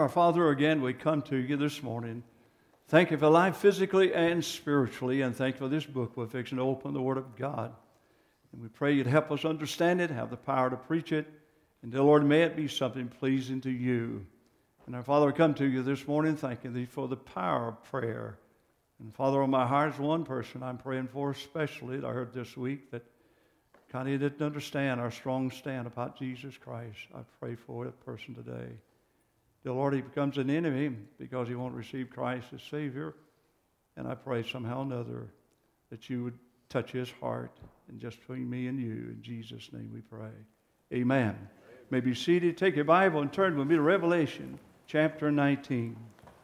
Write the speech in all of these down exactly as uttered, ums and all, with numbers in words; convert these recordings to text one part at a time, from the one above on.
Our Father, again, we come to you this morning. Thank you for life physically and spiritually, and thank you for this book we're fixing to open, the Word of God. And we pray you'd help us understand it, have the power to preach it, and dear Lord, may it be something pleasing to you. And our Father, we come to you this morning thanking thee for the power of prayer. And Father, on my heart is one person I'm praying for especially that I heard this week that kind of didn't understand our strong stand about Jesus Christ. I pray for that person today. Dear Lord, he becomes an enemy because he won't receive Christ as Savior. And I pray somehow or another that you would touch his heart, and just between me and you. In Jesus' name we pray. Amen. Amen. You may be seated. Take your Bible and turn with me to Revelation chapter nineteen.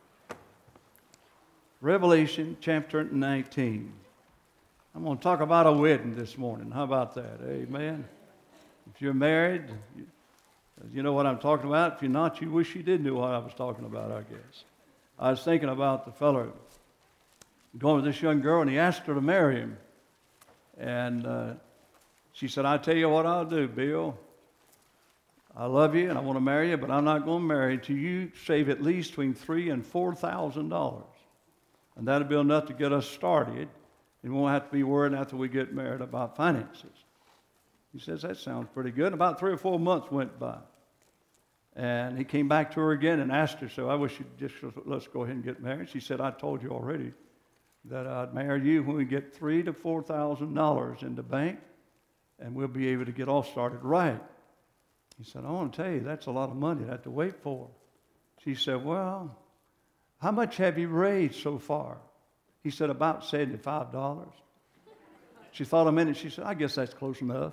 Revelation chapter nineteen. I'm going to talk about a wedding this morning. How about that? Amen. If you're married, you, you know what I'm talking about. If you're not, you wish you did know what I was talking about, I guess. I was thinking about the fellow going with this young girl, and he asked her to marry him. And uh, she said, I tell you what I'll do, Bill. I love you, and I want to marry you, but I'm not going to marry until you save at least between three and four thousand dollars. And that'll be enough to get us started. And we won't have to be worried after we get married about finances. He says, that sounds pretty good. About three or four months went by. And he came back to her again and asked her, so I wish you'd just let's go ahead and get married. She said, I told you already that I'd marry you when we get three to four thousand dollars in the bank, and we'll be able to get all started right. He said, I want to tell you, that's a lot of money to have to wait for. She said, well, how much have you raised so far? He said, about seventy-five dollars. She thought a minute. She said, I guess that's close enough.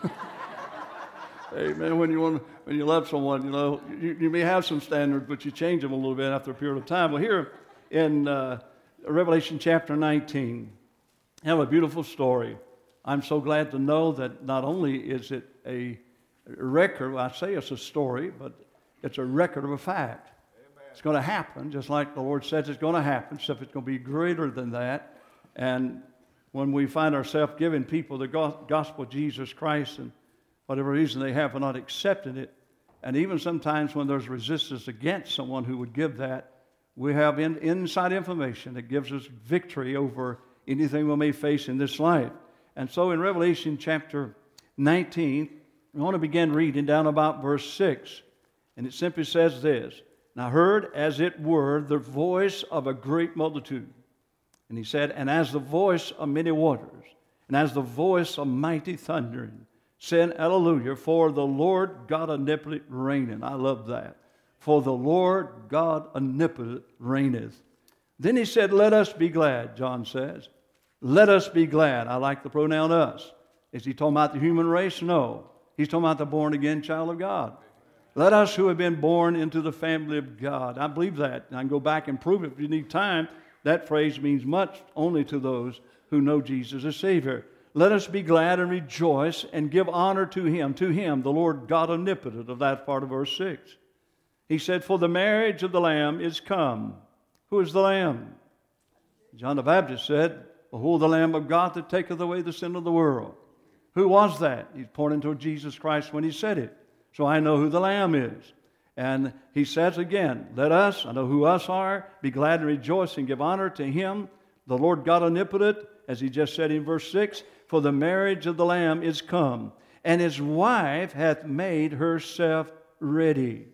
Amen. When you want, when you love someone, you know, you, you may have some standards, but you change them a little bit after a period of time. Well, here in uh, Revelation chapter nineteen, I have a beautiful story. I'm so glad to know that not only is it a record, well, I say it's a story, but it's a record of a fact. Amen. It's going to happen, just like the Lord says it's going to happen, except it's going to be greater than that. And when we find ourselves giving people the gospel of Jesus Christ, and whatever reason they have for not accepting it, and even sometimes when there's resistance against someone who would give that, we have in, inside information that gives us victory over anything we may face in this life. And so in Revelation chapter nineteen, we want to begin reading down about verse six. And it simply says this, and I heard as it were the voice of a great multitude. And he said, and as the voice of many waters, and as the voice of mighty thundering, saying, Hallelujah, for the Lord God omnipotent reigneth. I love that. For the Lord God omnipotent reigneth. Then he said, let us be glad, John says. Let us be glad. I like the pronoun us. Is he talking about the human race? No. He's talking about the born-again child of God. Let us who have been born into the family of God. I believe that. And I can go back and prove it if you need time. That phrase means much only to those who know Jesus as Savior. Let us be glad and rejoice and give honor to Him, to Him, the Lord God omnipotent, of that part of verse six. He said, for the marriage of the Lamb is come. Who is the Lamb? John the Baptist said, behold the Lamb of God that taketh away the sin of the world. Who was that? He's pointing to Jesus Christ when he said it. So I know who the Lamb is. And he says again, let us, I know who us are, be glad and rejoice and give honor to Him, the Lord God omnipotent, as he just said in verse six, for the marriage of the Lamb is come, and His wife hath made herself ready.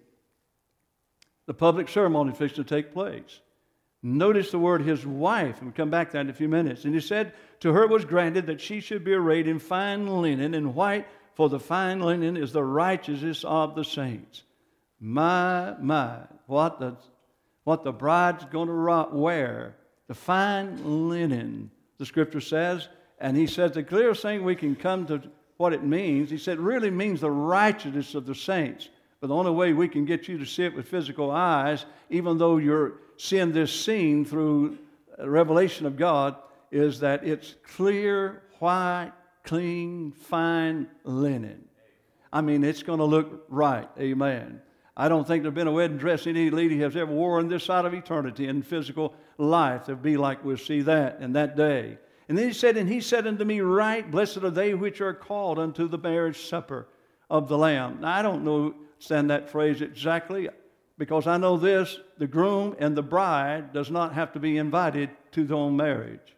The public ceremony is fixing to take place. Notice the word His wife, and we'll come back to that in a few minutes. And he said, to her was granted that she should be arrayed in fine linen and white, for the fine linen is the righteousness of the saints. My, my, what the, what the bride's going to wear, the fine linen, the Scripture says. And he says the clearest thing we can come to what it means, he said it really means the righteousness of the saints. But the only way we can get you to see it with physical eyes, even though you're seeing this scene through a revelation of God, is that it's clear, white, clean, fine linen. I mean, it's going to look right. Amen. I don't think there's been a wedding dress any lady has ever worn this side of eternity in physical life that would be like we'll see that in that day. And then he said, and he said unto me, right, blessed are they which are called unto the marriage supper of the Lamb. Now, I don't know, understand that phrase exactly, because I know this, the groom and the bride does not have to be invited to their own marriage.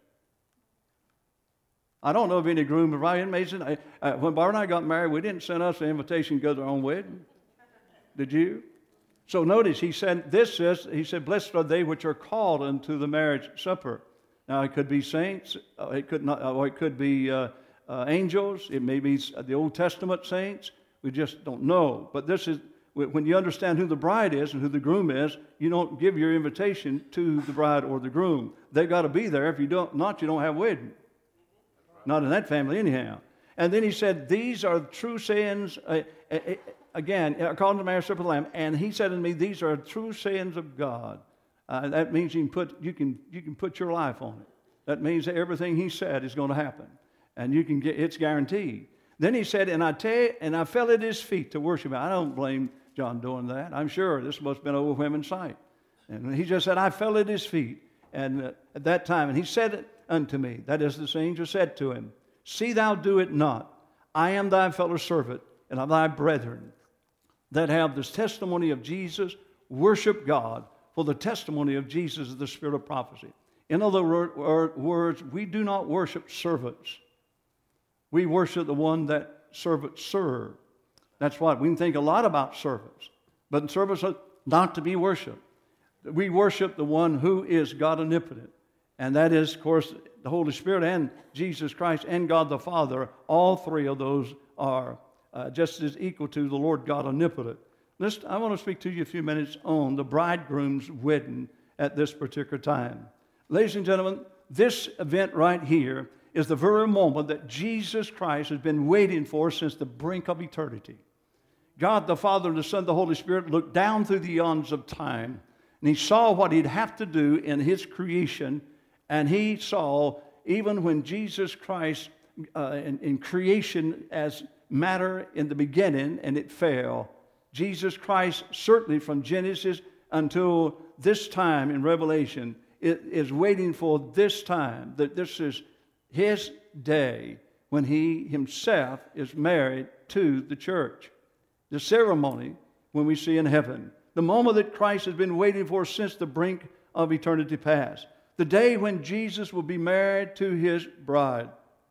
I don't know of any groom or bride. Mason, I, uh, when Barbara and I got married, we didn't send us an invitation to go to our own wedding. Did you? So notice, he said, this says, he said, blessed are they which are called unto the marriage supper. Now, it could be saints, uh, it could not, or it could be uh, uh, angels, it may be the Old Testament saints. We just don't know. But this is, when you understand who the bride is and who the groom is, you don't give your invitation to the bride or the groom. They've got to be there. If you don't, not, you don't have a wedding. Not in that family anyhow. And then he said, these are true sayings, uh, uh, uh, again, according to the marriage supper of the Lamb. And he said to me, these are true sayings of God. Uh, that means you can put you can you can put your life on it. That means that everything he said is going to happen, and you can get it's guaranteed. Then he said, and I tell you, and I fell at his feet to worship him. I don't blame John doing that. I'm sure this must have been an overwhelming sight. And he just said, I fell at his feet, and uh, at that time, and he said it unto me. That is, this angel said to him, see thou do it not. I am thy fellow servant and of thy brethren that have this testimony of Jesus. Worship God. For the testimony of Jesus is the spirit of prophecy. In other words, we do not worship servants. We worship the one that servants serve. That's why we can think a lot about servants. But servants are not to be worshipped. We worship the one who is God omnipotent. And that is, of course, the Holy Spirit and Jesus Christ and God the Father. All three of those are uh, just as equal to the Lord God omnipotent. Listen, I want to speak to you a few minutes on the bridegroom's wedding at this particular time. Ladies and gentlemen, this event right here is the very moment that Jesus Christ has been waiting for since the brink of eternity. God the Father and the Son and the Holy Spirit looked down through the eons of time, and he saw what he'd have to do in his creation, and he saw even when Jesus Christ uh, in, in creation as matter in the beginning, and it fell, Jesus Christ, certainly from Genesis until this time in Revelation, is waiting for this time, that this is his day when he himself is married to the church. The ceremony when we see in heaven. The moment that Christ has been waiting for since the brink of eternity past. The day when Jesus will be married to his bride.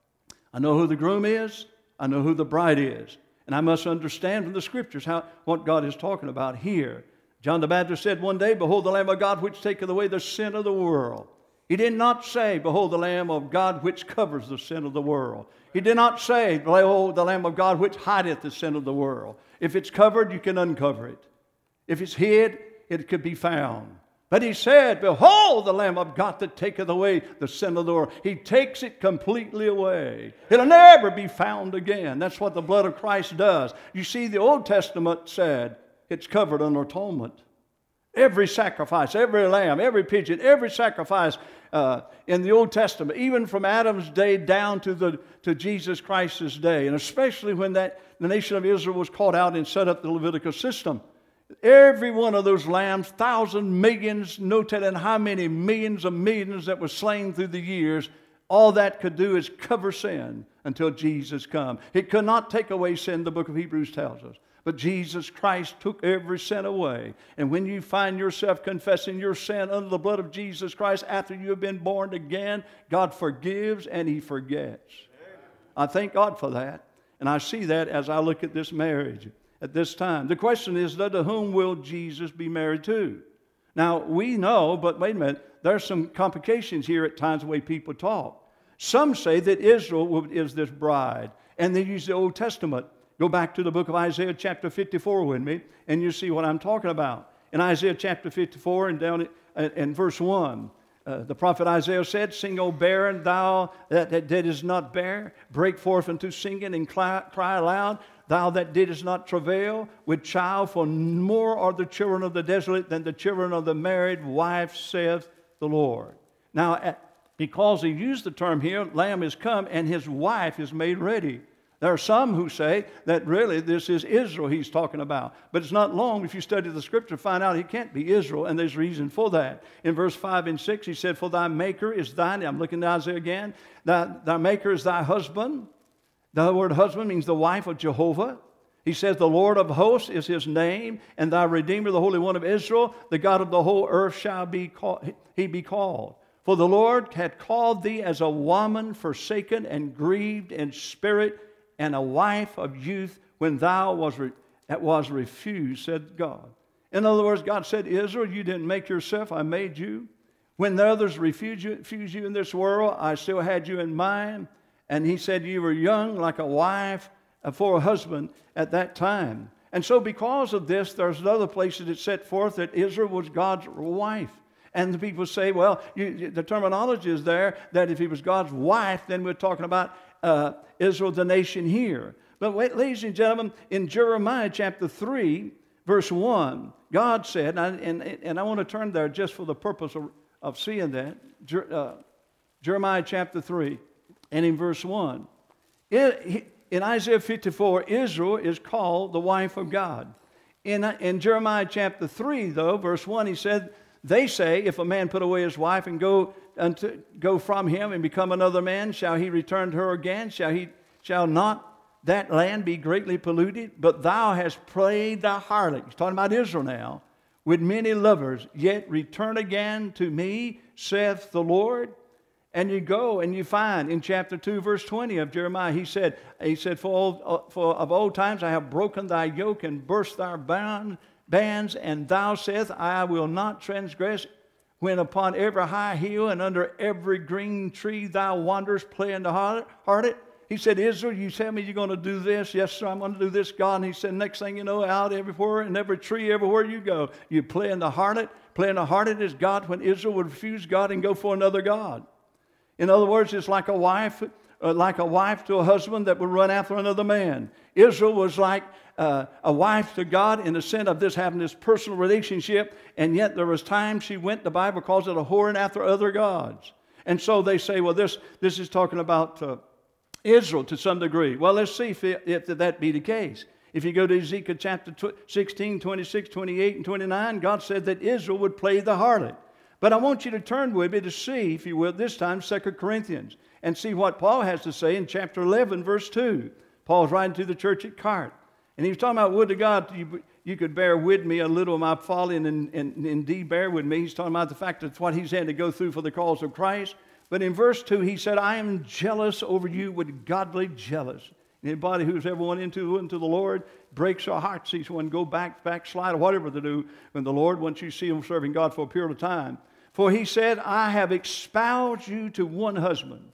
I know who the groom is. I know who the bride is. And I must understand from the Scriptures how, what God is talking about here. John the Baptist said one day, behold the Lamb of God which taketh away the sin of the world. He did not say, behold the Lamb of God which covers the sin of the world. He did not say, behold the Lamb of God which hideth the sin of the world. If it's covered, you can uncover it. If it's hid, it could be found. But he said, behold the Lamb of God that taketh away the sin of the world. He takes it completely away. It'll never be found again. That's what the blood of Christ does. You see, the Old Testament said it's covered under atonement. Every sacrifice, every lamb, every pigeon, every sacrifice uh, in the Old Testament, even from Adam's day down to, the, to Jesus Christ's day, and especially when that, the nation of Israel was called out and set up the Levitical system, every one of those lambs, thousands, millions, no telling how many millions of millions that were slain through the years, all that could do is cover sin until Jesus come. It could not take away sin, the book of Hebrews tells us. But Jesus Christ took every sin away. And when you find yourself confessing your sin under the blood of Jesus Christ after you have been born again, God forgives and he forgets. I thank God for that. And I see that as I look at this marriage at this time. The question is, to whom will Jesus be married to? Now, we know, but wait a minute, there's some complications here at times the way people talk. Some say that Israel is this bride, and they use the Old Testament. Go back to the book of Isaiah chapter fifty-four with me, and you see what I'm talking about. In Isaiah chapter fifty-four and down in verse one, uh, the prophet Isaiah said, sing, O barren, thou that, that didst not bear, break forth into singing and cry, cry aloud, thou that didst not travail with child, for more are the children of the desolate than the children of the married wife, saith the Lord. Now, at, because he used the term here, Lamb is come, and his wife is made ready. There are some who say that really this is Israel he's talking about. But it's not long if you study the Scripture to find out he can't be Israel, and there's reason for that. In verse five and six, he said, for thy maker is thine. I'm looking at Isaiah again. Thy, thy maker is thy husband. The word husband means the wife of Jehovah. He says, the Lord of hosts is his name, and thy Redeemer, the Holy One of Israel, the God of the whole earth shall be called, he be called. For the Lord had called thee as a woman forsaken and grieved in spirit, and a wife of youth when thou was, re- was refused, said God. In other words, God said, Israel, you didn't make yourself, I made you. When the others refused you, refused you in this world, I still had you in mind. And he said, you were young like a wife for a husband at that time. And so because of this, there's other places that set forth that Israel was God's wife. And the people say, well, you, the terminology is there that if he was God's wife, then we're talking about uh, Israel, the nation here. But wait, ladies and gentlemen, in Jeremiah chapter three, verse one, God said, and I, and, and I want to turn there just for the purpose of, of seeing that, Jer, uh, Jeremiah chapter three, and in verse one, it, he, in Isaiah fifty-four, Israel is called the wife of God. In, in Jeremiah chapter three, though, verse one, he said, they say, if a man put away his wife and go unto, go from him and become another man, shall he return to her again? Shall he shall not that land be greatly polluted? But thou hast played the harlot. He's talking about Israel now. With many lovers, yet return again to me, saith the Lord. And you go and you find in chapter two, verse twenty of Jeremiah, he said, he said, for, old, for of old times I have broken thy yoke and burst thy bound, bands, and thou saith, I will not transgress, when upon every high hill and under every green tree thou wanderest, playing the harlot. He said, Israel, you tell me you're going to do this. Yes, sir, I'm going to do this, God. And he said, next thing you know, out everywhere and every tree, everywhere you go, you playing the harlot. Playing the harlot is God when Israel would refuse God and go for another God. In other words, it's like a wife, uh, like a wife to a husband that would run after another man. Israel was like uh, a wife to God in the sense of this having this personal relationship, and yet there was times she went, the Bible calls it a whoring after other gods. And so they say, well, this, this is talking about uh, Israel to some degree. Well, let's see if, it, if that be the case. If you go to Ezekiel chapter sixteen, twenty-six, twenty-eight, and twenty-nine, God said that Israel would play the harlot. But I want you to turn with me to see, if you will, this time Second Corinthians, and see what Paul has to say in chapter eleven, verse two. Paul's writing to the church at Corinth. And he was talking about, would to God you, you could bear with me a little of my folly, and, and, and indeed bear with me. He's talking about the fact that it's what he's had to go through for the cause of Christ. But in verse two, he said, I am jealous over you with godly jealous. Anybody who's ever went into, into the Lord breaks our heart, sees one go back, backslide, or whatever they do when the Lord, once you see them serving God for a period of time. For he said, I have espoused you to one husband.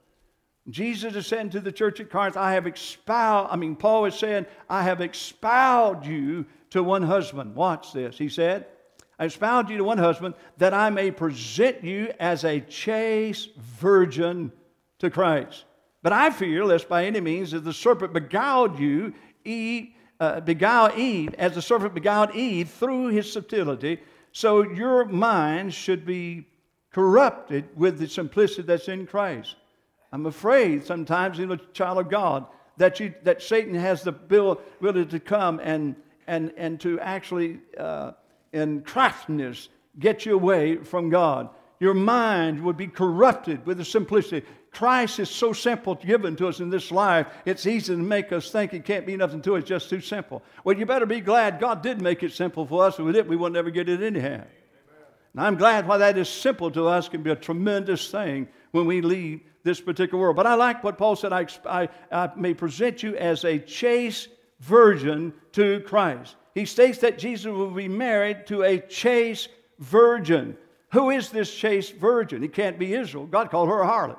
Jesus is saying to the church at Corinth, I have expound, I mean, Paul is saying, I have expounded you to one husband. Watch this. He said, I expound you to one husband, that I may present you as a chaste virgin to Christ. But I fear, lest by any means, as the serpent beguiled you, Eve, uh, beguiled Eve, as the serpent beguiled Eve through his subtlety, so your mind should be corrupted with the simplicity that's in Christ. I'm afraid sometimes, in a child of God, that you that Satan has the ability to come and and and to actually uh, in craftiness get you away from God. Your mind would be corrupted with the simplicity. Christ is so simple given to us in this life, it's easy to make us think it can't be nothing to it, it's just too simple. Well, you better be glad God did make it simple for us. With it, we would never get it anyhow. And I'm glad why that is simple to us can be a tremendous thing when we leave this particular world. But I like what Paul said, I, I, I may present you as a chaste virgin to Christ. He states that Jesus will be married to a chaste virgin. Who is this chaste virgin? It can't be Israel. God called her a harlot.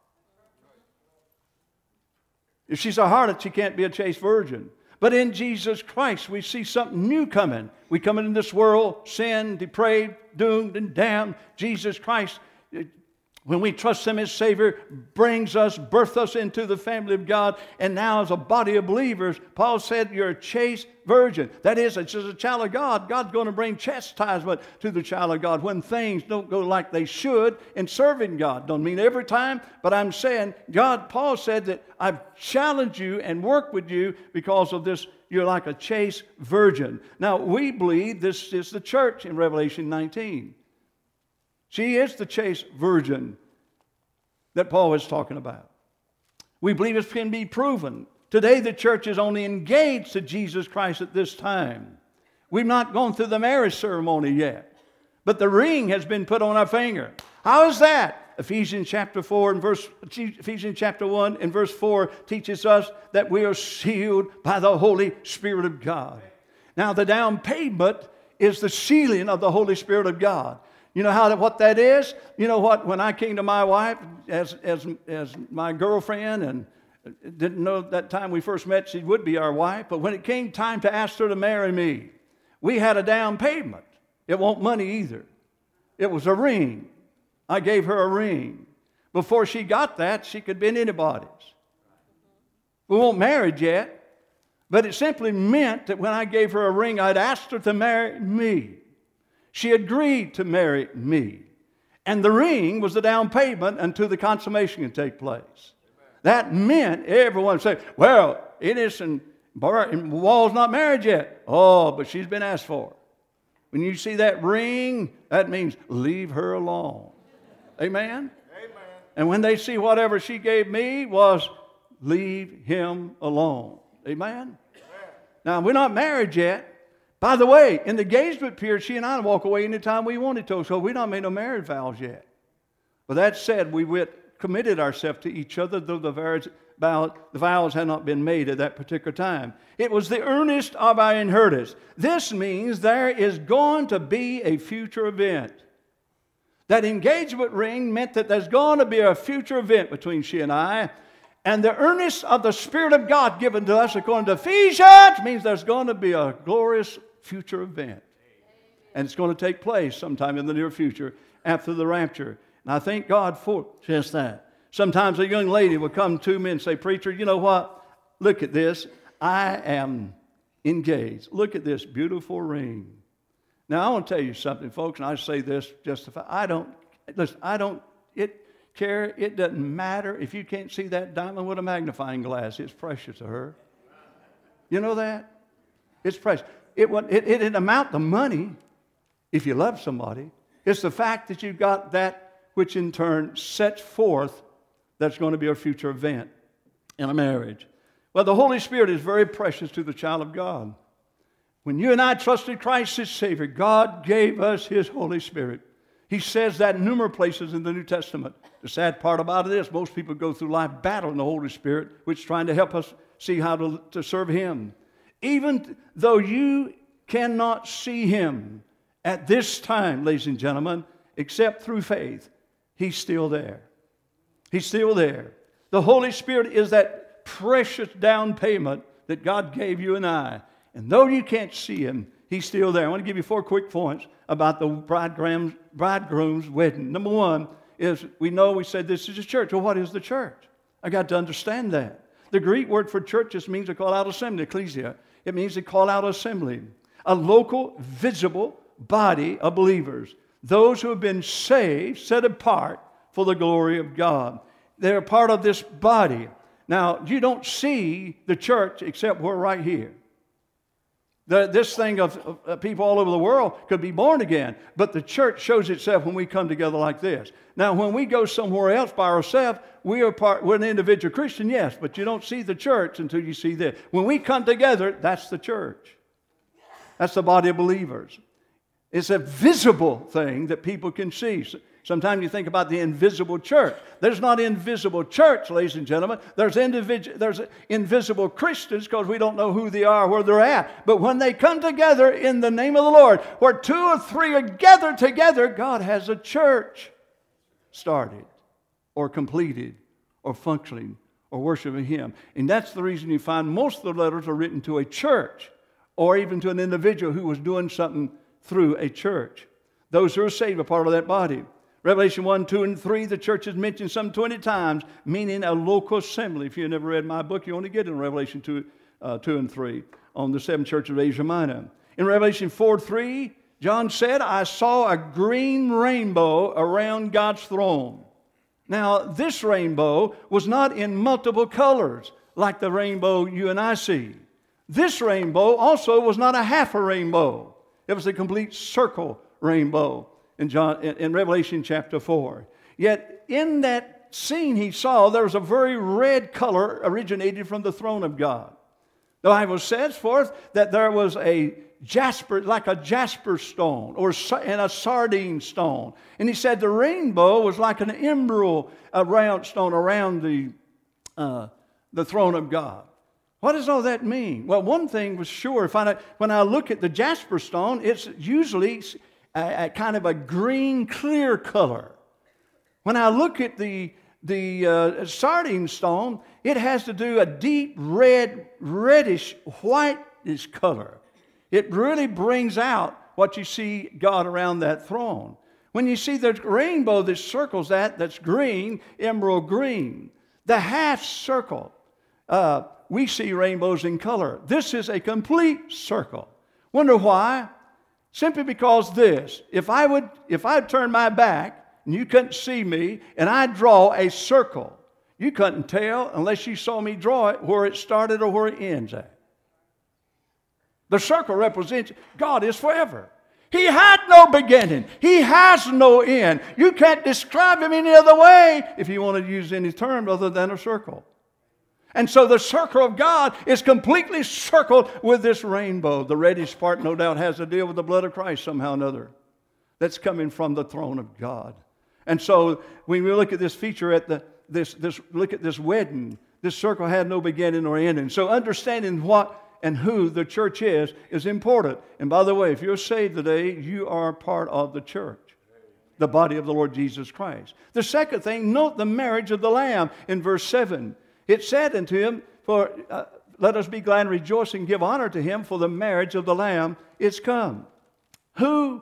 If she's a harlot, she can't be a chaste virgin. But in Jesus Christ, we see something new coming. We come into this world, sin, depraved, doomed, and damned. Jesus Christ, when we trust Him as Savior, brings us, births us into the family of God. And now as a body of believers, Paul said, you're a chaste virgin. That is, it's just a child of God. God's going to bring chastisement to the child of God when things don't go like they should in serving God. Don't mean every time, but I'm saying, God, Paul said that I've challenged you and worked with you because of this. You're like a chaste virgin. Now, we believe this is the church in Revelation nineteen. She is the chaste virgin that Paul is talking about. We believe it can be proven Today the church is only engaged to Jesus Christ at this time. We've not gone through the marriage ceremony yet. But the ring has been put on our finger. How is that? Ephesians chapter four and verse Ephesians chapter one and verse four teaches us that we are sealed by the Holy Spirit of God. Now the down payment is the sealing of the Holy Spirit of God. You know how what that is? You know what? When I came to my wife as as as my girlfriend, and didn't know at that time we first met she would be our wife, but when it came time to ask her to marry me, we had a down payment. It wasn't money either. It was a ring. I gave her a ring. Before she got that, she could have been anybody's. We weren't married yet, but it simply meant that when I gave her a ring, I'd asked her to marry me. She agreed to marry me. And the ring was the down payment until the consummation could take place. That meant everyone said, well, Ennis and Wall's not married yet. Oh, but she's been asked for. When you see that ring, that means leave her alone. Amen? Amen. And when they see whatever she gave me was leave him alone. Amen? Amen. Now, we're not married yet. By the way, in the engagement period, she and I walk away anytime we wanted to, so we've not made no marriage vows yet. But that said, we went, committed ourselves to each other, though the vows, the vows had not been made at that particular time. It was the earnest of our inheritance. This means there is going to be a future event. That engagement ring meant that there's going to be a future event between she and I. And the earnest of the Spirit of God given to us according to Ephesians means there's going to be a glorious future event. And it's going to take place sometime in the near future after the rapture. And I thank God for just that. Sometimes a young lady will come to me and say, preacher, you know what? Look at this. I am engaged. Look at this beautiful ring. Now, I want to tell you something, folks, and I say this justified. I don't, listen, I don't, it, care, it doesn't matter if you can't see that diamond with a magnifying glass. It's precious to her. You know that? It's precious. It, it, it didn't amount to money if you love somebody. It's the fact that you've got that which in turn sets forth that's going to be a future event in a marriage. Well, the Holy Spirit is very precious to the child of God. When you and I trusted Christ as Savior, God gave us His Holy Spirit. He says that in numerous places in the New Testament. The sad part about it is most people go through life battling the Holy Spirit, which is trying to help us see how to, to serve Him. Even though you cannot see Him at this time, ladies and gentlemen, except through faith, He's still there. He's still there. The Holy Spirit is that precious down payment that God gave you and I. And though you can't see Him, He's still there. I want to give you four quick points about the bridegroom's, bridegroom's wedding. Number one is we know we said this is a church. Well, what is the church? I got to understand that. The Greek word for church just means to call out assembly, ecclesia. It means to call out assembly. A local, visible body of believers. Those who have been saved, set apart for the glory of God. They're part of this body. Now, you don't see the church except we're right here. The, this thing of, of, of people all over the world could be born again, but the church shows itself when we come together like this. Now, when we go somewhere else by ourselves, we are part, we're an individual Christian, yes, but you don't see the church until you see this. When we come together, that's the church. That's the body of believers. It's a visible thing that people can see. Sometimes you think about the invisible church. There's not invisible church, ladies and gentlemen. There's, individu- there's invisible Christians because we don't know who they are, where they're at. But when they come together in the name of the Lord, where two or three are gathered together, God has a church started or completed or functioning or worshiping Him. And that's the reason you find most of the letters are written to a church or even to an individual who was doing something through a church. Those who are saved are part of that body. Revelation one, two, and three, the church is mentioned some twenty times, meaning a local assembly. If you never read my book, you only get it in Revelation two, uh, two and three on the seven churches of Asia Minor. In Revelation four, three, John said, I saw a green rainbow around God's throne. Now, this rainbow was not in multiple colors like the rainbow you and I see. This rainbow also was not a half a rainbow. It was a complete circle rainbow in, John, in Revelation chapter four. Yet in that scene he saw, there was a very red color originated from the throne of God. The Bible says forth that there was a jasper, like a jasper stone, or and a sardine stone. And he said the rainbow was like an emerald round stone around the, uh, the throne of God. What does all that mean? Well, one thing was sure. If I, when I look at the jasper stone, it's usually a, a kind of a green, clear color. When I look at the, the uh, sardine stone, it has to do a deep red, reddish, whitish color. It really brings out what you see God around that throne. When you see the rainbow that circles that, that's green, emerald green, the half circle, uh, we see rainbows in color. This is a complete circle. Wonder why? Simply because this, if I would, if I'd turn my back and you couldn't see me and I draw a circle, you couldn't tell unless you saw me draw it where it started or where it ends at. The circle represents God is forever. He had no beginning. He has no end. You can't describe him any other way if you want to use any term other than a circle. And so the circle of God is completely circled with this rainbow. The reddish part, no doubt, has to deal with the blood of Christ somehow or another. That's coming from the throne of God. And so when we look at this feature at the this this look at this wedding, this circle had no beginning nor ending. So understanding what and who the church is is important. And by the way, if you're saved today, you are part of the church, the body of the Lord Jesus Christ. The second thing, note the marriage of the Lamb in verse seven. It said unto him, for uh, let us be glad and rejoice and give honor to him, for the marriage of the Lamb is come. Who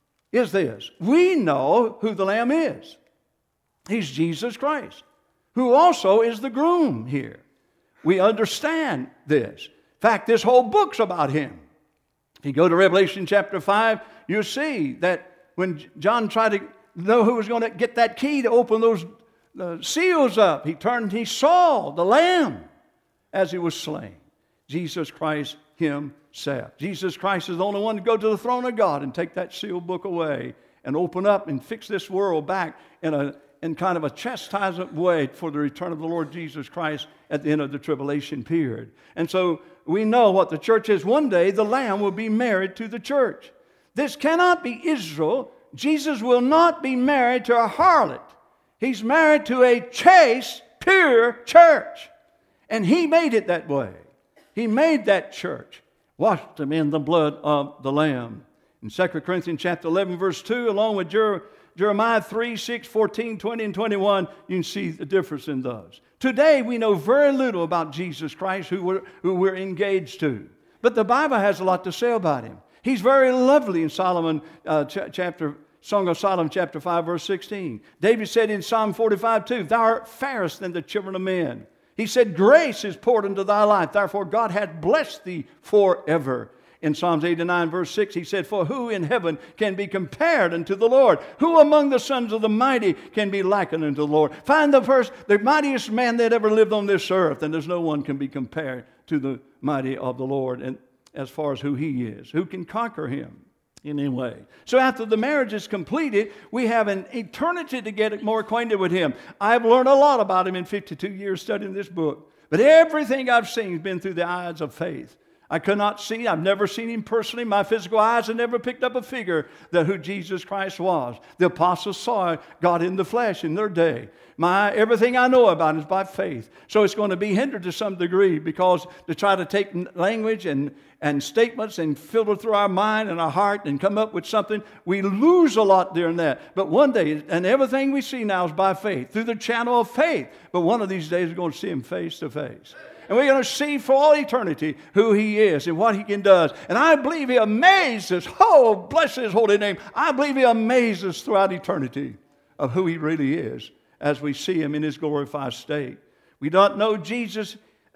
is this? We know who the Lamb is. He's Jesus Christ, who also is the groom here. We understand this. In fact, this whole book's about him. If you go to Revelation chapter five, you'll see that when John tried to know who was going to get that key to open those the seals up, he turned and he saw the Lamb as he was slain. Jesus Christ himself. Jesus Christ is the only one to go to the throne of God and take that sealed book away and open up and fix this world back in a in kind of a chastisement way for the return of the Lord Jesus Christ at the end of the tribulation period. And so we know what the church is. One day the Lamb will be married to the church. This cannot be Israel. Jesus will not be married to a harlot. He's married to a chaste, pure church. And he made it that way. He made that church. Washed them in the blood of the Lamb. In Second Corinthians chapter eleven, verse two, along with Jer- Jeremiah three, six, fourteen, twenty, and twenty-one, you can see the difference in those. Today, we know very little about Jesus Christ, who we're, who we're engaged to. But the Bible has a lot to say about him. He's very lovely in Solomon uh, ch- chapter Song of Solomon, chapter five, verse sixteen. David said in Psalm forty-five, two, thou art fairest than the children of men. He said, grace is poured into thy life. Therefore, God hath blessed thee forever. In Psalms eighty-nine, verse six, he said, for who in heaven can be compared unto the Lord? Who among the sons of the mighty can be likened unto the Lord? Find the first, the mightiest man that ever lived on this earth, and there's no one can be compared to the mighty of the Lord, and as far as who he is. Who can conquer him? In any way. So after the marriage is completed, we have an eternity to get more acquainted with him. I've learned a lot about him in fifty-two years studying this book. But everything I've seen has been through the eyes of faith. I could not see, I've never seen him personally. My physical eyes have never picked up a figure that who Jesus Christ was. The apostles saw God in the flesh in their day. My, everything I know about him is by faith. So it's going to be hindered to some degree, because to try to take language and, and statements and filter through our mind and our heart and come up with something, we lose a lot during that. But one day, and everything we see now is by faith, through the channel of faith. But one of these days we're going to see him face to face. And we're going to see for all eternity who he is and what he can do. And I believe he amazes. Oh, bless his holy name. I believe he amazes throughout eternity of who he really is as we see him in his glorified state. We don't know Jesus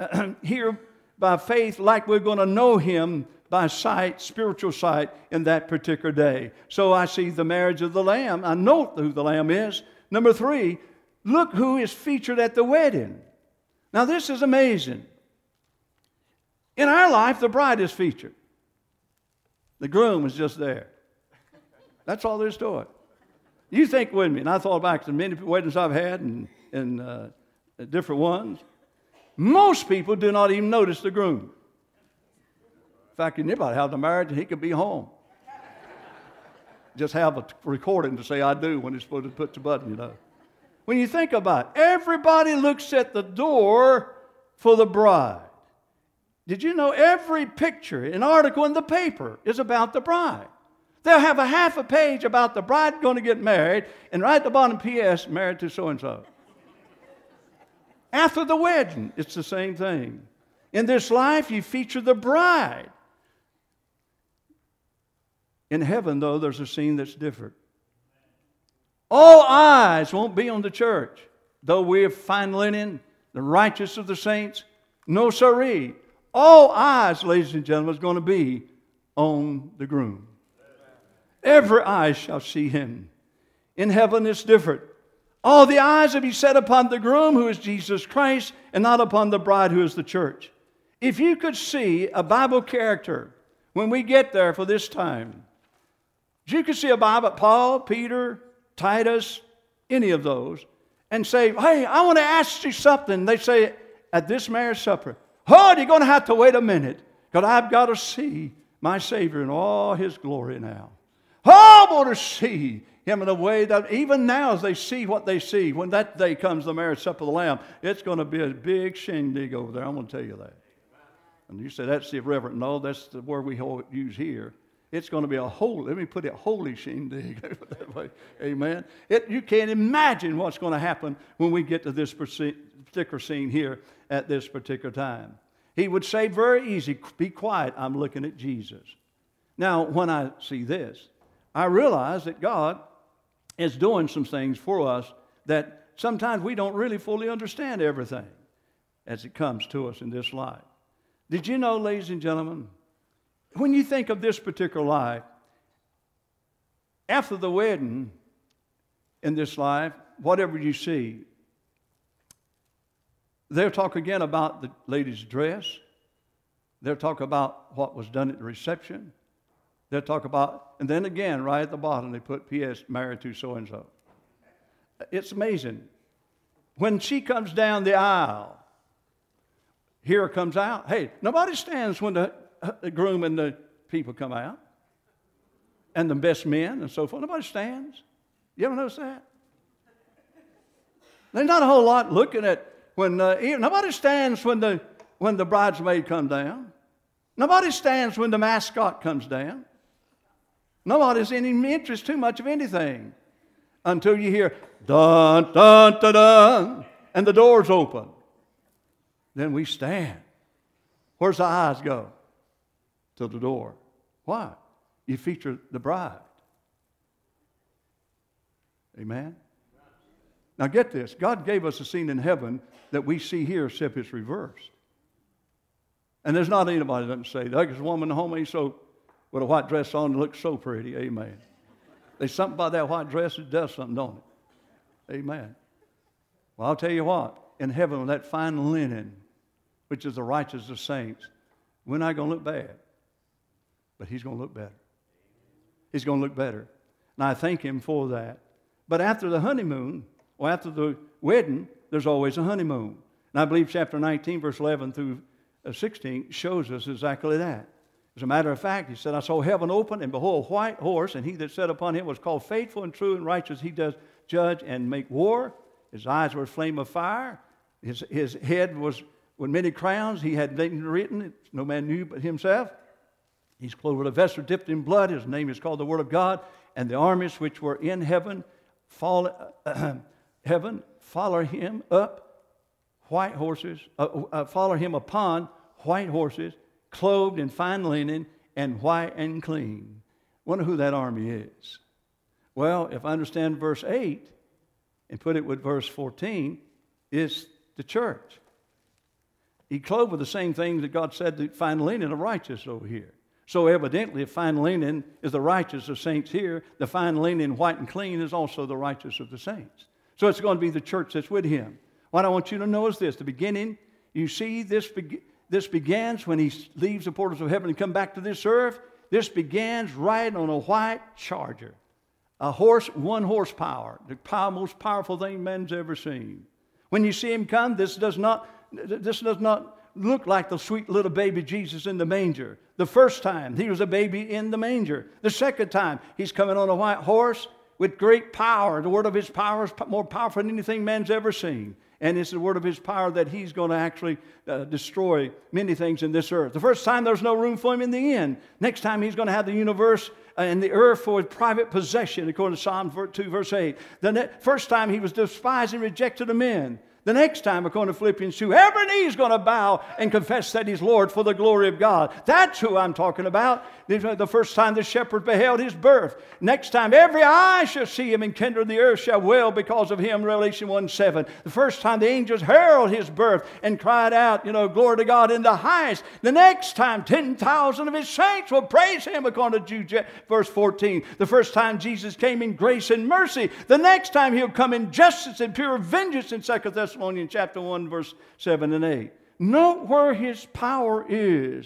here by faith like we're going to know him by sight, spiritual sight, in that particular day. So I see the marriage of the Lamb. I know who the Lamb is. Number three, look who is featured at the wedding. Now, this is amazing. In our life, the bride is featured. The groom is just there. That's all there is to it. You think with me, and I thought back to many weddings I've had, and and uh, different ones. Most people do not even notice the groom. In fact, anybody have the marriage, he could be home. Just have a recording to say I do when he's supposed to put the button, you know. When you think about it, everybody looks at the door for the bride. Did you know every picture, an article in the paper is about the bride? They'll have a half a page about the bride going to get married, and right at the bottom, P S, married to so-and-so. After the wedding, it's the same thing. In this life, you feature the bride. In heaven, though, there's a scene that's different. All eyes won't be on the church. Though we have fine linen, the righteous of the saints, no siree. All eyes, ladies and gentlemen, is going to be on the groom. Every eye shall see him. In heaven, it's different. All the eyes will be set upon the groom, who is Jesus Christ, and not upon the bride, who is the church. If you could see a Bible character when we get there for this time, if you could see a Bible, Paul, Peter, Titus, any of those, and say, hey, I want to ask you something. They say, at this marriage supper, oh, you're going to have to wait a minute, because I've got to see my Savior in all His glory now. Oh, I want to see Him in a way that even now as they see what they see, when that day comes, the marriage supper of the Lamb, it's going to be a big shindig over there. I'm going to tell you that. And you say, that's the irreverent. No, that's the word we use here. It's going to be a holy, let me put it, holy shindig that way. Amen. It, you can't imagine what's going to happen when we get to this particular scene here at this particular time. He would say very easy, be quiet, I'm looking at Jesus. Now, when I see this, I realize that God is doing some things for us that sometimes we don't really fully understand everything as it comes to us in this life. Did you know, ladies and gentlemen, when you think of this particular life, after the wedding in this life, whatever you see, they'll talk again about the lady's dress. They'll talk about what was done at the reception. They'll talk about, and then again, right at the bottom, they put P S married to so-and-so. It's amazing. When she comes down the aisle, here comes out. Hey, nobody stands when the, the groom and the people come out. And the best men and so forth. Nobody stands. You ever notice that? There's not a whole lot looking at when, uh, nobody stands when the, when the bridesmaid comes down. Nobody stands when the mascot comes down. Nobody's any interest too much of anything until you hear dun, dun, dun, dun, and the doors open. Then we stand. Where's the eyes go? To the door. Why? You feature the bride. Amen? Now get this. God gave us a scene in heaven that we see here except it's reversed. And there's not anybody that doesn't say, there's a woman home ain't so with a white dress on that looks so pretty. Amen. There's something about that white dress that does something, don't it? Amen. Well, I'll tell you what. In heaven, with that fine linen, which is the righteous of saints, we're not going to look bad. But He's going to look better. He's going to look better. And I thank Him for that. But after the honeymoon, or after the wedding, there's always a honeymoon. And I believe chapter nineteen, verse eleven through sixteen shows us exactly that. As a matter of fact, he said, I saw heaven open, and behold, a white horse, and he that sat upon him was called Faithful and True and Righteous. He does judge and make war. His eyes were a flame of fire. His, his head was with many crowns. He had names written, no man knew but himself. He's clothed with a vesture dipped in blood. His name is called the Word of God. And the armies which were in heaven, fall, uh, heaven follow him up, white horses, uh, uh, follow him upon white horses, clothed in fine linen, and white and clean. Wonder who that army is. Well, if I understand verse eight and put it with verse fourteen, it's the church. He clothed with the same things that God said, the fine linen of righteous over here. So evidently, if fine linen is the righteous of saints here, the fine linen, white and clean, is also the righteous of the saints. So it's going to be the church that's with Him. What I want you to know is this. The beginning, you see, this, be- this begins when He leaves the portals of heaven and come back to this earth. This begins riding on a white charger. A horse, one horsepower. The power, most powerful thing man's ever seen. When you see him come, this does not, this does not look like the sweet little baby Jesus in the manger. The first time, he was a baby in the manger. The second time, he's coming on a white horse with great power. The word of his power is more powerful than anything man's ever seen. And it's the word of his power that he's going to actually uh, destroy many things in this earth. The first time, there's no room for him in the end. Next time, he's going to have the universe and the earth for his private possession, according to Psalm two, verse eight. The first time, he was despised and rejected of men. The next time, according to Philippians two, every knee is going to bow and confess that he's Lord for the glory of God. That's who I'm talking about. The first time the shepherd beheld his birth. Next time, every eye shall see him, and kindred of the earth shall wail because of him, Revelation one seven. The first time the angels heralded his birth and cried out, you know, glory to God in the highest. The next time, ten thousand of his saints will praise him, according to Jude, verse fourteen. The first time Jesus came in grace and mercy. The next time he'll come in justice and pure vengeance in Second Thessalonians chapter one, verse seven and eight. Note where his power is.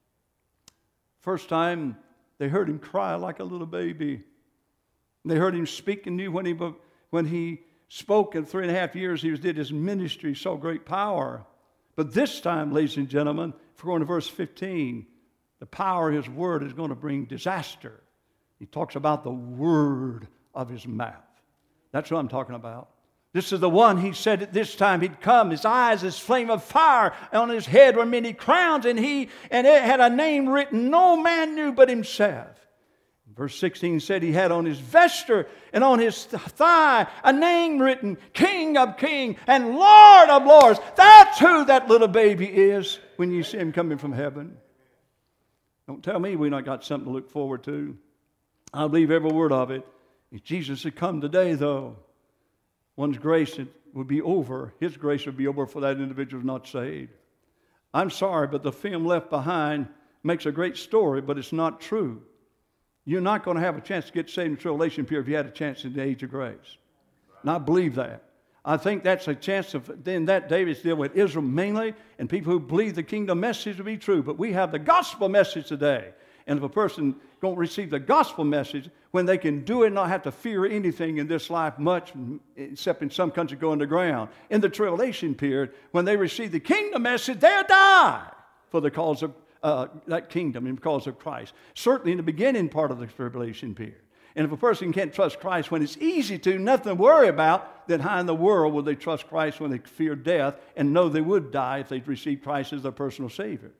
First time, they heard him cry like a little baby. They heard him speak and knew when he, when he spoke in three and a half years, he did his ministry, saw great power. But this time, ladies and gentlemen, if we're going to verse fifteen, the power of his word is going to bring disaster. He talks about the word of his mouth. That's what I'm talking about. This is the one, he said at this time he'd come. His eyes as flame of fire. On his head were many crowns, and he and it had a name written no man knew but himself. Verse sixteen said he had on his vesture and on his thigh a name written, King of Kings and Lord of Lords. That's who that little baby is when you see him coming from heaven. Don't tell me we not got something to look forward to. I believe every word of it. If Jesus had come today, though, one's grace would be over. His grace would be over for that individual who's not saved. I'm sorry, but the film Left Behind makes a great story, but it's not true. You're not going to have a chance to get saved in the tribulation period if you had a chance in the age of grace. And I believe that. I think that's a chance of, then that David's dealing with Israel mainly, and people who believe the kingdom message to be true. But we have the gospel message today. And if a person don't receive the gospel message, when they can do it and not have to fear anything in this life much, except in some countries go underground, in the tribulation period, when they receive the kingdom message, they'll die for the cause of uh, that kingdom and because of Christ. Certainly in the beginning part of the tribulation period. And if a person can't trust Christ when it's easy to, nothing to worry about, then how in the world will they trust Christ when they fear death and know they would die if they'd received Christ as their personal Savior?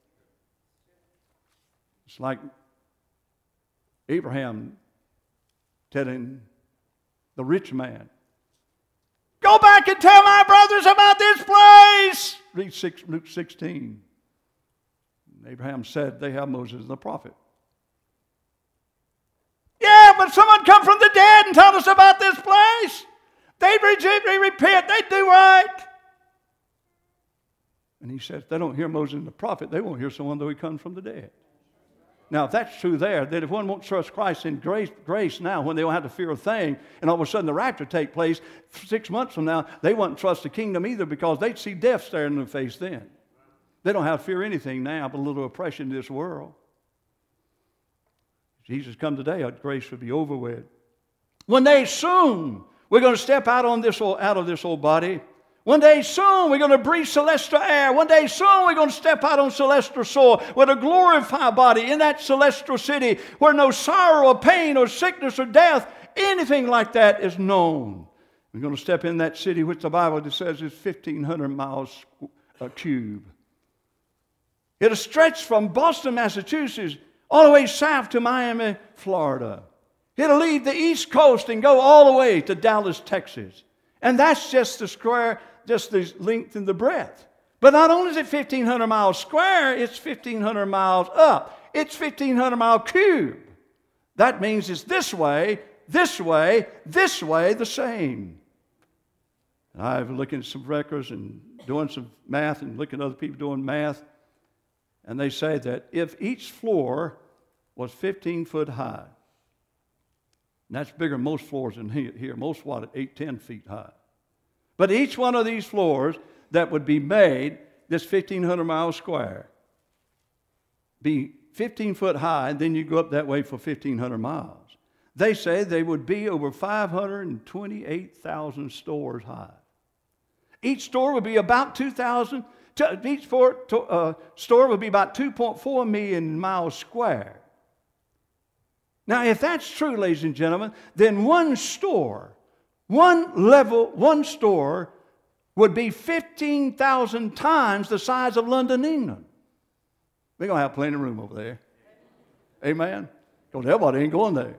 It's like Abraham telling the rich man, go back and tell my brothers about this place. Read six, Luke sixteen. And Abraham said, they have Moses and the prophet. Yeah, but someone come from the dead and tell us about this place. They'd they repent, they'd do right. And he said, if they don't hear Moses and the prophet, they won't hear someone though he comes from the dead. Now, if that's true there, that if one won't trust Christ in grace, grace now, when they don't have to fear a thing, and all of a sudden the rapture take place, six months from now, they won't trust the kingdom either because they'd see death staring in their face then. They don't have to fear anything now but a little oppression in this world. If Jesus come today, our grace would be over with. One day soon, we're going to step out, on this old, out of this old body. One day soon, we're going to breathe celestial air. One day soon, we're going to step out on celestial soil with a glorified body in that celestial city where no sorrow or pain or sickness or death, anything like that is known. We're going to step in that city, which the Bible says is fifteen hundred miles a cube. It'll stretch from Boston, Massachusetts, all the way south to Miami, Florida. It'll leave the East Coast and go all the way to Dallas, Texas. And that's just the square, just the length and the breadth. But not only is it fifteen hundred miles square, it's fifteen hundred miles up. It's fifteen hundred mile cube. That means it's this way, this way, this way, the same. And I've been looking at some records and doing some math and looking at other people doing math. And they say that if each floor was fifteen foot high, and that's bigger than most floors in here. Most, what, eight, ten feet high. But each one of these floors that would be made, this fifteen hundred mile square, be fifteen foot high, and then you go up that way for fifteen hundred miles. They say they would be over five hundred twenty-eight thousand stories high. Each store would be about two thousand, each store, uh, store would be about two point four million miles square. Now, if that's true, ladies and gentlemen, then one store, one level, one store would be fifteen thousand times the size of London, England. We're going to have plenty of room over there. Amen? Because everybody ain't going there.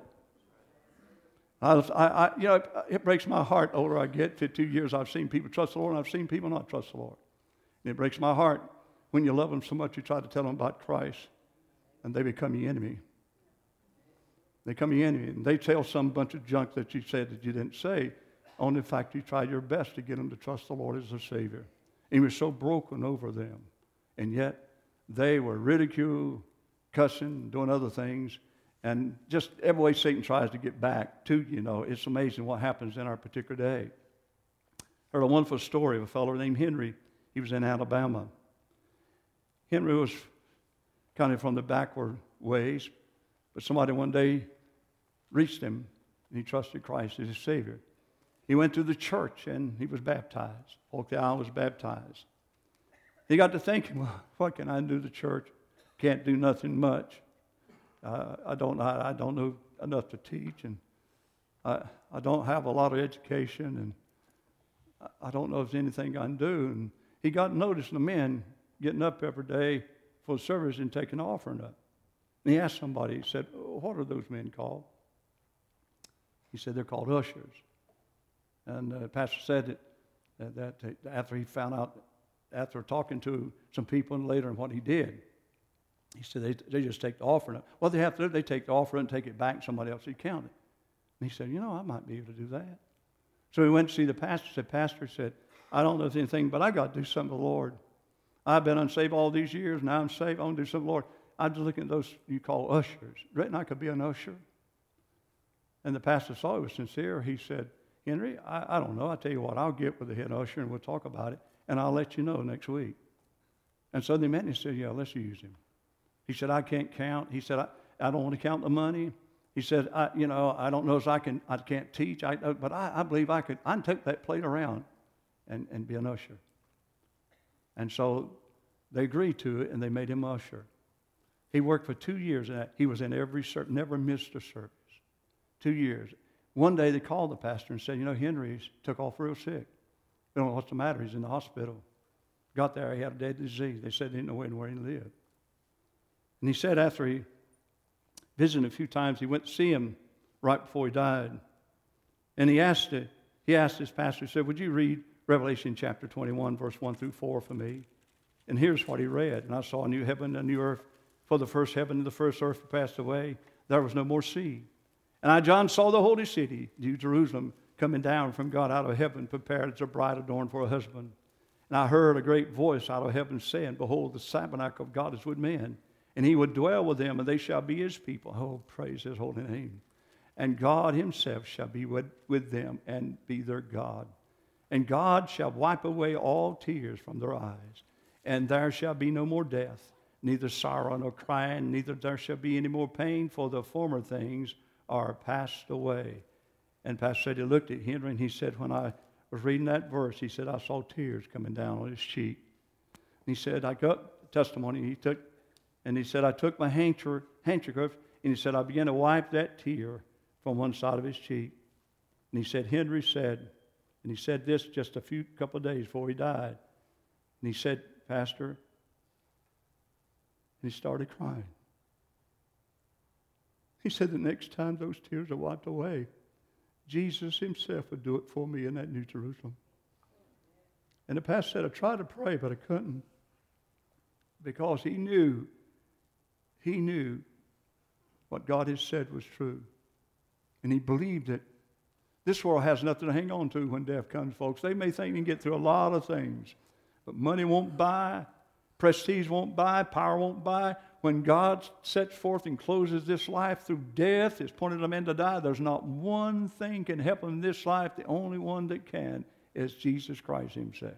I, I, I, you know, it breaks my heart the older I get. fifty-two years I've seen people trust the Lord, and I've seen people not trust the Lord. And it breaks my heart when you love them so much you try to tell them about Christ, and they become your enemy. They become your enemy, and they tell some bunch of junk that you said that you didn't say, on the fact you tried your best to get them to trust the Lord as their Savior. And you were so broken over them, and yet they were ridiculed, cussing, doing other things. And just every way Satan tries to get back to you, know, it's amazing what happens in our particular day. I heard a wonderful story of a fellow named Henry. He was in Alabama. Henry was kind of from the backward ways, but somebody one day reached him, and he trusted Christ as his Savior. He went to the church, and he was baptized. Polk the Isle was baptized. He got to thinking, well, what can I do to the church? Can't do nothing much. Uh, I don't. I, I don't know enough to teach, and I, I don't have a lot of education, and I, I don't know if there's anything I can do. And he got noticed the men getting up every day for the service and taking an offering up. And he asked somebody. He said, oh, "What are those men called?" He said, "They're called ushers." And uh, the pastor said that, that, that after he found out, after talking to some people and later and what he did. He said, they, they just take the offering. What they have to do, they take the offering and take it back, and somebody else would count it. And he said, you know, I might be able to do that. So he went to see the pastor. Said, Pastor, said, I don't know if anything, but I got to do something for the Lord. I've been unsaved all these years. Now I'm saved. I want to do something for the Lord. I'm just looking at those you call ushers. Reckon I could be an usher? And the pastor saw he was sincere. He said, Henry, I, I don't know. I'll tell you what, I'll get with the head usher, and we'll talk about it, and I'll let you know next week. And so they met, and he said, yeah, let's use him. He said, I can't count. He said, I, I don't want to count the money. He said, I, you know, I don't know if I can, I can't teach, I, but I, I believe I could, I can take that plate around and, and be an usher. And so they agreed to it, and they made him usher. He worked for two years, and he was in every service, never missed a service. Two years. One day they called the pastor and said, you know, Henry's took off real sick. They don't know what's the matter. He's in the hospital. Got there, he had a deadly disease. They said they didn't know where he lived. And he said after he visited a few times, he went to see him right before he died. And he asked it, he asked his pastor, he said, would you read Revelation chapter twenty-one, verse one through four for me? And here's what he read. And I saw a new heaven and a new earth, for the first heaven and the first earth passed away. There was no more sea. And I, John, saw the holy city, New Jerusalem, coming down from God out of heaven, prepared as a bride adorned for a husband. And I heard a great voice out of heaven saying, behold, the tabernacle of God is with men, and he would dwell with them, and they shall be his people. Oh, praise his holy name. And God himself shall be with, with them and be their God. And God shall wipe away all tears from their eyes. And there shall be no more death, neither sorrow nor crying, neither there shall be any more pain, for the former things are passed away. And Pastor said he looked at Henry, and he said, when I was reading that verse, he said, I saw tears coming down on his cheek. And he said, I got testimony. He took And he said, I took my handkerchief, and he said, I began to wipe that tear from one side of his cheek. And he said, Henry said, and he said this just a few couple of days before he died. And he said, Pastor, and he started crying. He said, the next time those tears are wiped away, Jesus himself would do it for me in that New Jerusalem. And the pastor said, I tried to pray, but I couldn't. Because he knew He knew what God had said was true. And he believed it. This world has nothing to hang on to when death comes, folks. They may think they can get through a lot of things, but money won't buy, prestige won't buy, power won't buy. When God sets forth and closes this life through death, it's pointed a man to die. There's not one thing can help him in this life. The only one that can is Jesus Christ himself.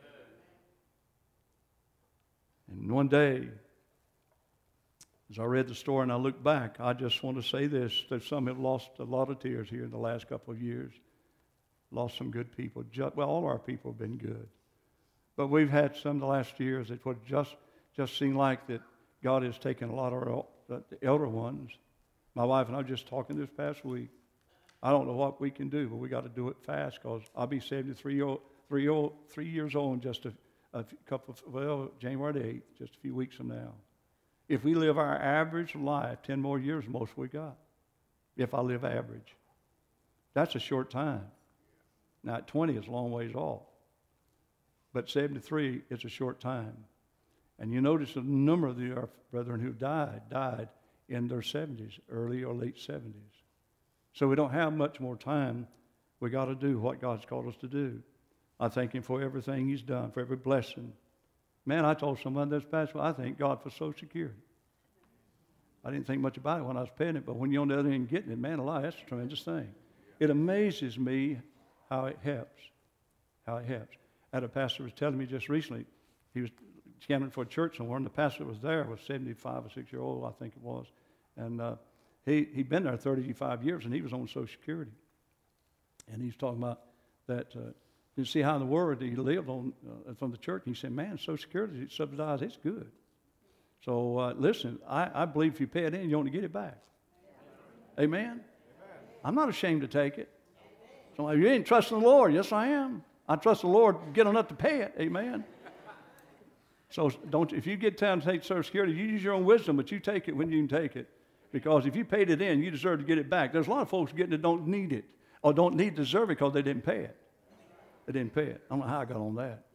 And one day, as I read the story and I look back, I just want to say this, that some have lost a lot of tears here in the last couple of years. lost some good people. Just, well, all our people have been good. But we've had some the last years that would just, just seem like that God has taken a lot of our the elder ones. My wife and I were just talking this past week. I don't know what we can do, but we got to do it fast because I'll be seventy-three old, three, old, three years old in just a, a couple of, well, January the eighth, just a few weeks from now. If we live our average life, ten more years most we got. If I live average. That's a short time. Now, at twenty is a long ways off. But seventy-three is a short time. And you notice a number of the, our brethren who died, died in their seventies, early or late seventies. So we don't have much more time. We got to do what God's called us to do. I thank Him for everything He's done, for every blessing. Man, I told someone this past week, I thank God for Social Security. I didn't think much about it when I was paying it, but when you're on the other end getting it, man alive, that's a tremendous thing. It amazes me how it helps, how it helps. I had a pastor was telling me just recently, he was scanning for a church somewhere, and the pastor was there, was seventy-five or six year old, I think it was, and uh, he he'd been there thirty-five years, and he was on Social Security, and he's talking about that. Uh, you see how in the world he lived on uh, from the church. And he said, "Man, Social Security subsidized. It's good." So uh, listen, I, I believe if you pay it in, you only get it back. Amen. Amen. I'm not ashamed to take it. So you ain't trusting the Lord. Yes, I am. I trust the Lord get enough to pay it. Amen. So don't if you get time to take Social Security, you use your own wisdom, but you take it when you can take it. Because if you paid it in, you deserve to get it back. There's a lot of folks getting it don't need it or don't need to deserve it because they didn't pay it. They didn't pay it. I don't know how I got on that.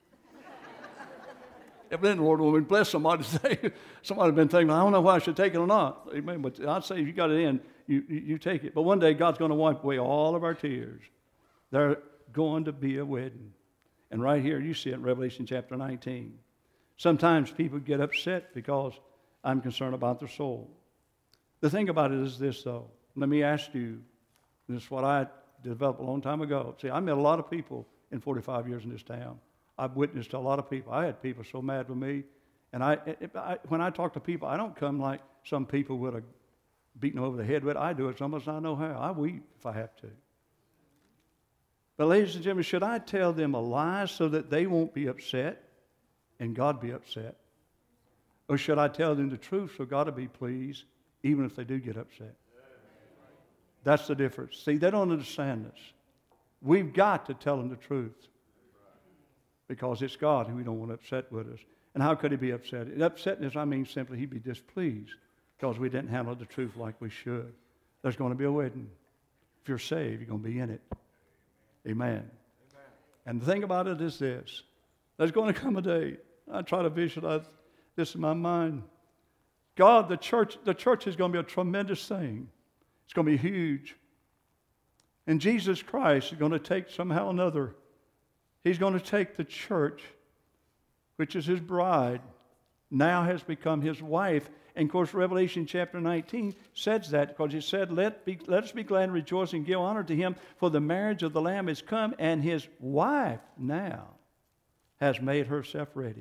If then the Lord will bless somebody today. Somebody been thinking, I don't know why I should take it or not. Amen. But I'd say if you got it in, you, you, you take it. But one day God's going to wipe away all of our tears. There's going to be a wedding. And right here, you see it in Revelation chapter nineteen. Sometimes people get upset because I'm concerned about their soul. The thing about it is this, though. Let me ask you, this is what I developed a long time ago. See, I met a lot of people in forty-five years in this town. I've witnessed to a lot of people. I had people so mad with me. And I, I when I talk to people, I don't come like some people would have beaten them over the head with. I do it as much as I know how. I weep if I have to. But ladies and gentlemen, should I tell them a lie so that they won't be upset and God be upset? Or should I tell them the truth so God will be pleased even if they do get upset? That's the difference. See, they don't understand this. We've got to tell them the truth because it's God who we don't want upset with us. And how could He be upset? Upsetness, I mean simply He'd be displeased because we didn't handle the truth like we should. There's going to be a wedding. If you're saved, you're going to be in it. Amen. Amen. And the thing about it is this. There's going to come a day. I try to visualize this in my mind. God, the church, the church is going to be a tremendous thing. It's going to be huge. And Jesus Christ is going to take somehow or another. He's going to take the church, which is His bride, now has become His wife. And of course, Revelation chapter nineteen says that because it said, let, be, let us be glad and rejoice and give honor to Him, for the marriage of the Lamb is come, and His wife now has made herself ready.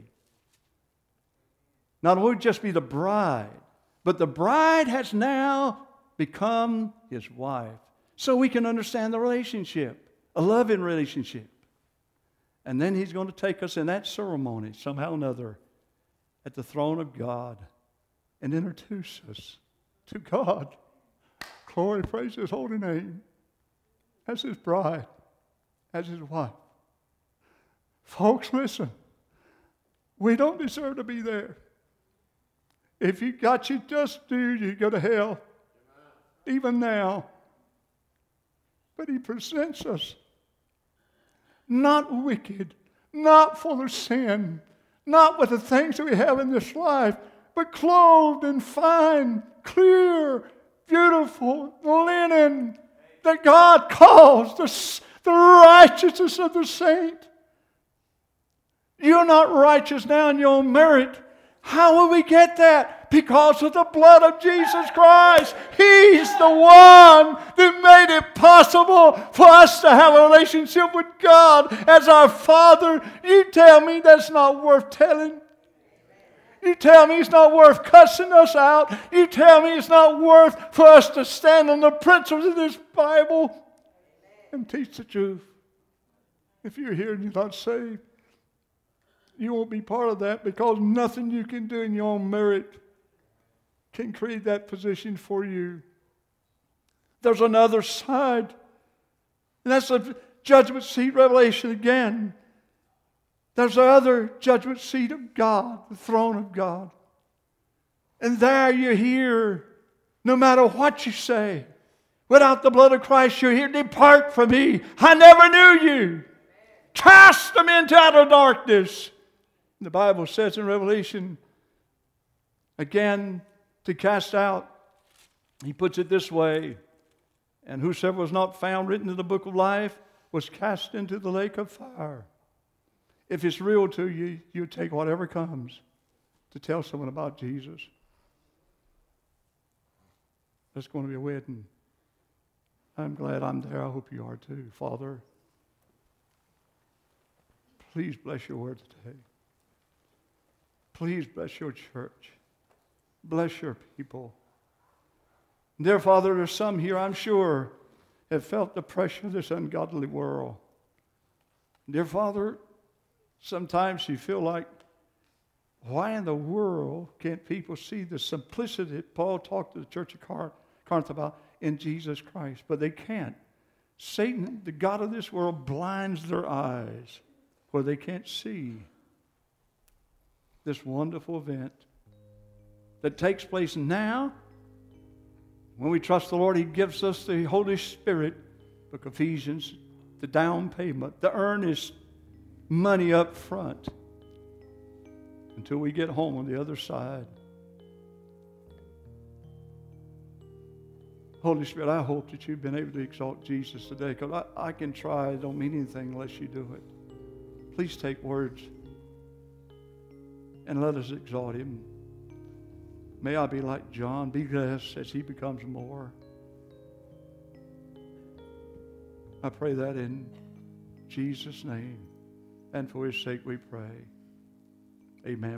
Not only just be the bride, but the bride has now become His wife. So we can understand the relationship, a loving relationship. And then He's going to take us in that ceremony, somehow or another, at the throne of God and introduce us to God. Glory, praise His holy name. As His bride, as His wife. Folks, listen. We don't deserve to be there. If you got you just do, you go to hell. Even now. But He presents us not wicked, not full of sin, not with the things that we have in this life, but clothed in fine, clear, beautiful linen that God calls the, the righteousness of the saint. You're not righteous now in your own merit. How will we get that? Because of the blood of Jesus Christ. He's the one that made it possible for us to have a relationship with God as our Father. You tell me that's not worth telling. You tell me it's not worth cussing us out. You tell me it's not worth for us to stand on the principles of this Bible and teach the truth. If you're here and you're not saved, you won't be part of that, because nothing you can do in your own merit can create that position for you. There's another side, and that's the judgment seat revelation again. There's the other judgment seat of God, the throne of God. And there you're here, no matter what you say. Without the blood of Christ, you're here. Depart from me. I never knew you. Cast them into outer darkness. The Bible says in Revelation, again, to cast out, he puts it this way, and whosoever was not found written in the book of life was cast into the lake of fire. If it's real to you, you take whatever comes to tell someone about Jesus. There's going to be a wedding. I'm glad I'm there. I hope you are too. Father, please bless your word today. Please bless your church. Bless your people. Dear Father, there's some here, I'm sure, have felt the pressure of this ungodly world. Dear Father, sometimes you feel like, why in the world can't people see the simplicity that Paul talked to the church of Corinth about in Jesus Christ? But they can't. Satan, the god of this world, blinds their eyes where they can't see this wonderful event that takes place now. When we trust the Lord, He gives us the Holy Spirit, Book of Ephesians, the down payment, the earnest money up front until we get home on the other side. Holy Spirit, I hope that you've been able to exalt Jesus today, because I, I can try. It don't mean anything unless you do it. Please take words and let us exalt Him. May I be like John, be less as he becomes more. I pray that in Jesus' name, and for His sake we pray. Amen.